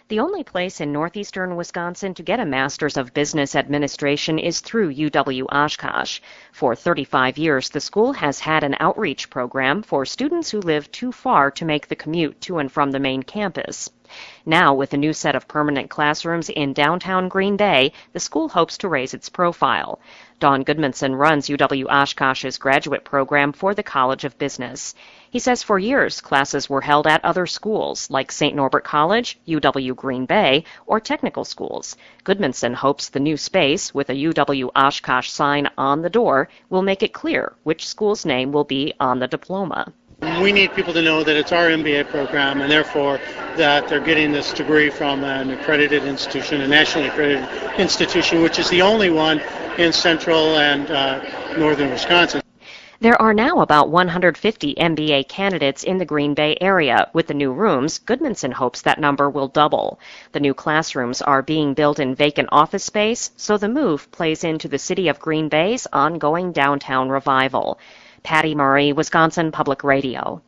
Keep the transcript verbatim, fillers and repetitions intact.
The only place in northeastern Wisconsin to get a Master's of Business Administration is through U W Oshkosh. For thirty-five years, the school has had an outreach program for students who live too far to make the commute to and from the main campus. Now, with a new set of permanent classrooms in downtown Green Bay, the school hopes to raise its profile. Don Goodmanson runs U W Oshkosh's graduate program for the College of Business. He says for years, classes were held at other schools like Saint Norbert College, U W Green Bay, or technical schools. Goodmanson hopes the new space, with a U W Oshkosh sign on the door, will make it clear which school's name will be on the diploma. We need people to know that it's our M B A program, and therefore that they're getting this degree from an accredited institution, a nationally accredited institution, which is the only one in central and uh, northern Wisconsin. There are now about one hundred fifty M B A candidates in the Green Bay area. With the new rooms, Goodmanson hopes that number will double. The new classrooms are being built in vacant office space, so the move plays into the city of Green Bay's ongoing downtown revival. Patty Murray, Wisconsin Public Radio.